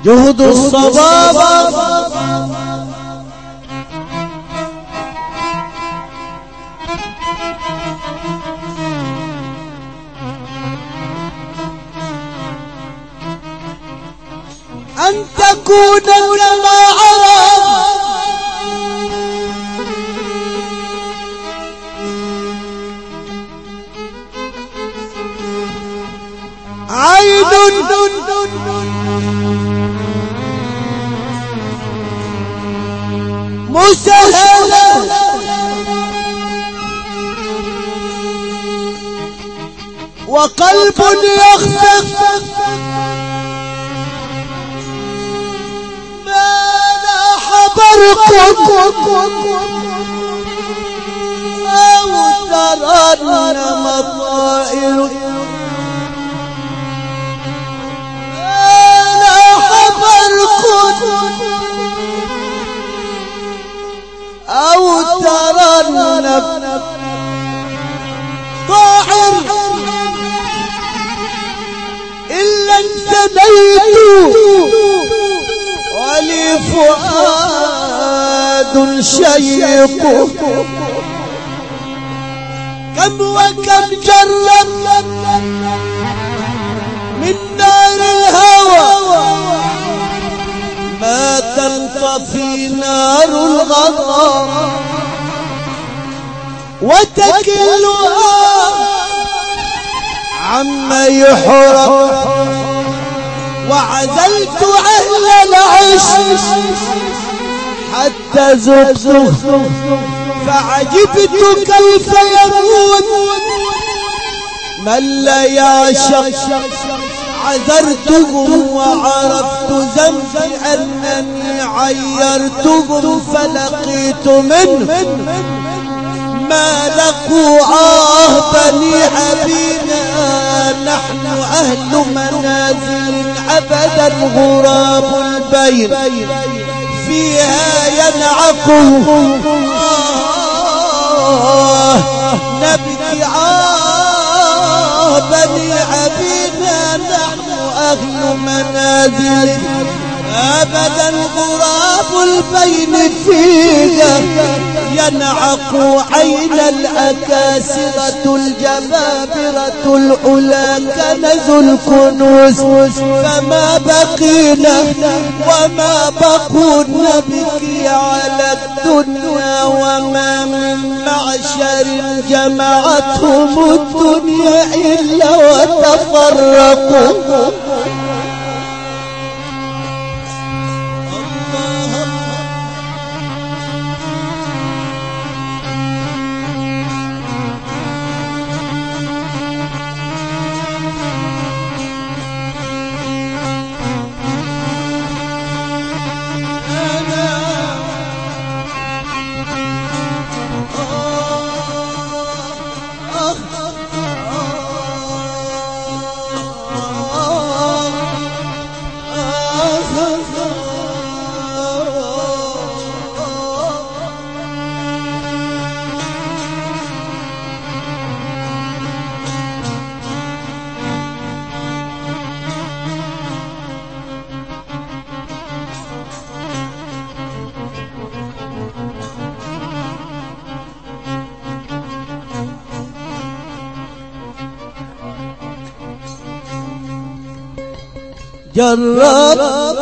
جهد الصبابة أن تكون كما عرف عين مسهلة وقلب يخفق ما لاح برق أو ترنم الطائر أو ترنم طائر إلا انتديت ولي فؤاد شيق كم وكم جرب من نار الهوى ما تنطفي نار الغضب وتكلها عما يحرق وعزلت أهل العشق حتى زقت فعجبت كيف يموت من لا يعشق عذرتهم وعرفت ذنبي أنني عيرتهم فلقيت منهم ما لقوا بني أبينا نحن أهل منازل أبدا غراب البين فيها ينعق نبكي بني أبينا نحن أهل منازل أبدا غراب البين فيها ينعق عين الأكاسرة الجبابرة العلا كنز الكنوز فما بقينا وما بقونا بك على الدنيا وما من معشر جمعتهم الدنيا إلا وتفرقوا جرب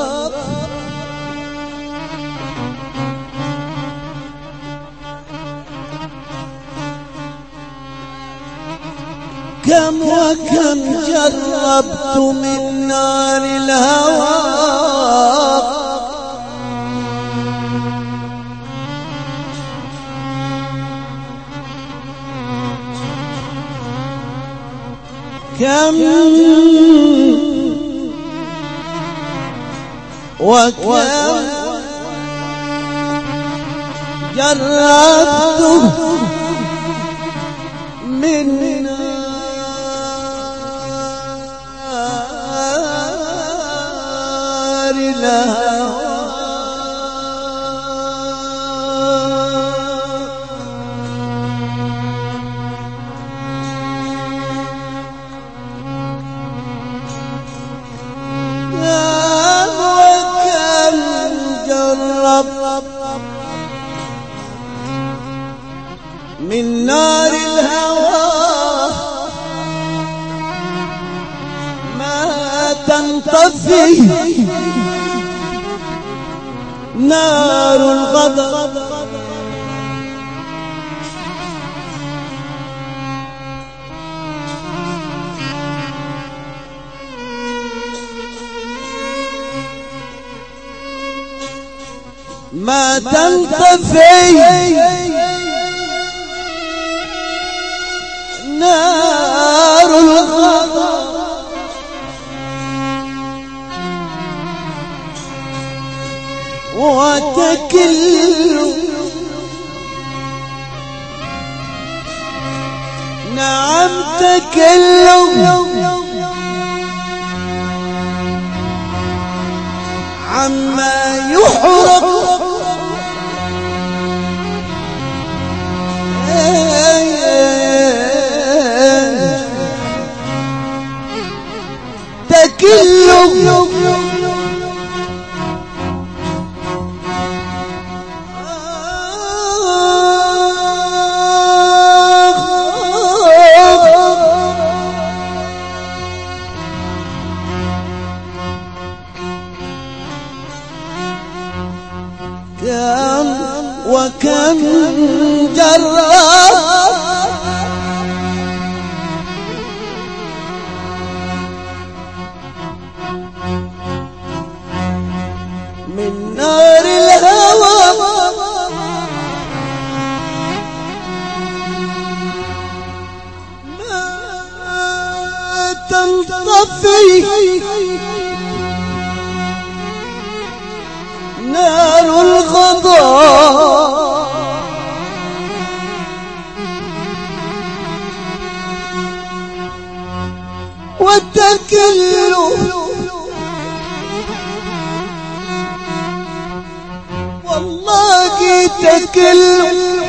كم وكم جربت من نار الهوى كم وكم جربت من نار الهوى يا ربي نار الغضب ما تنطفي نار الغضب وتكل نعم تكلم عما يحرق تكلم كم وكم جرب من نار الهوى ما تنطفي نار الغضب وتكل والله تكل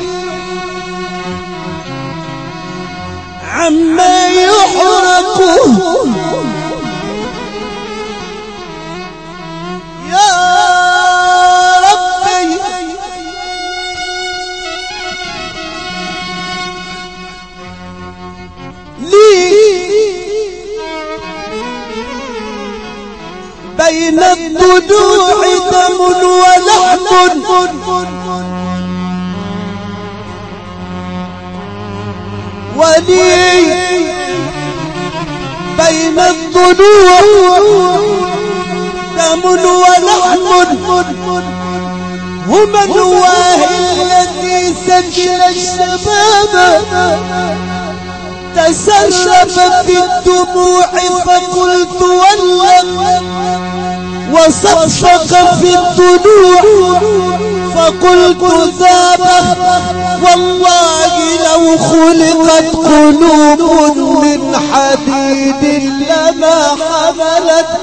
عما يحرق يا ربي لي بين الضلوع دم ولحم ولي بين الضلوع دم ولحم هما النواهي التي سجل الشباب تسرب في الدموع فقلت ولم وصفق في الضلوع فقلت ذاب والله لو خلقت قلوب من حديد لما حملت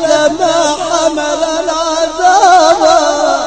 العذاب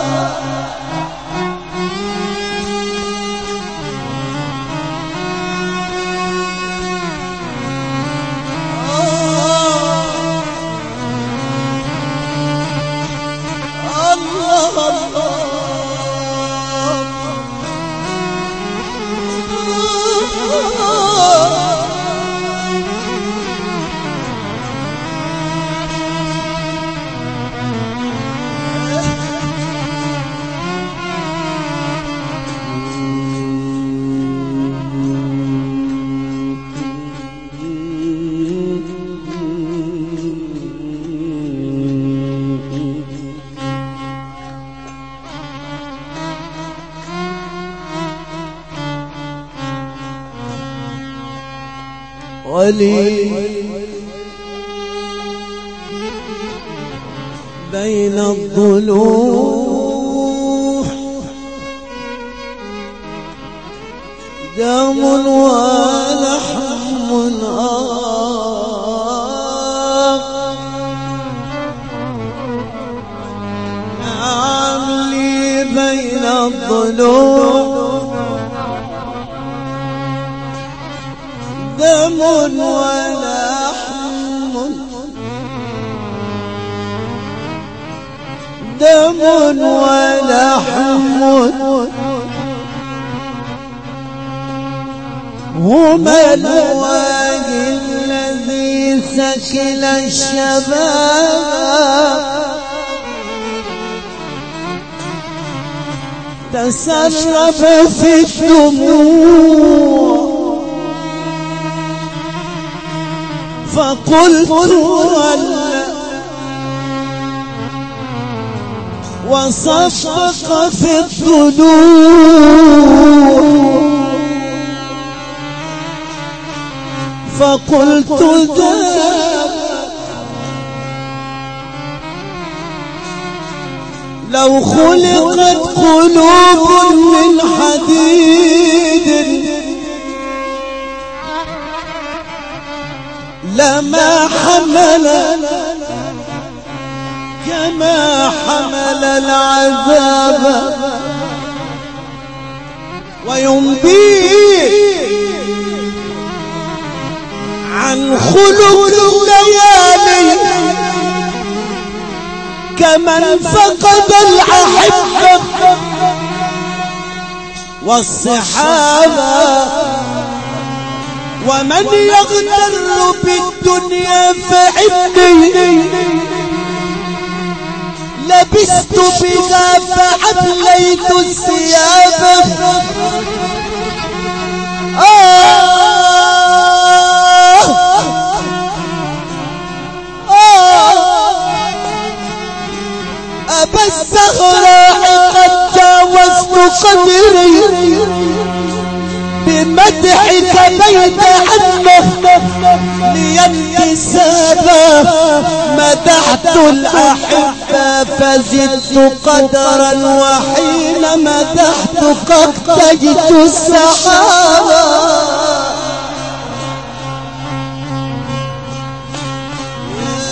ولي بين الضلوع دم ولحم نعم لي بين الضلوع دم ولحم دم ولحم هما الوادي الذي سكن الشباب تسرب في الدموع فقلت ولا وصفق في الضلوع فقلت ذاك لو خلقت قلوب من حديد لما حمل كما حمل العذاب وينبيه عن خلق الليالي كمن فقد الأحبة والصحابة ومن يغتر بالدنيا فإني لبست بها فأبليت الثياب أبا الزهراء قد جاوزت قدري بمدحك بيت عنه لينتسابا مدحت الأحبة فزدت قدرا وحين مدحتك اقتجت السحابة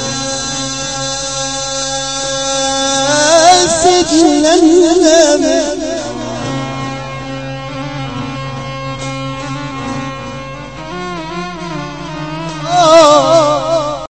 سيدنا النبي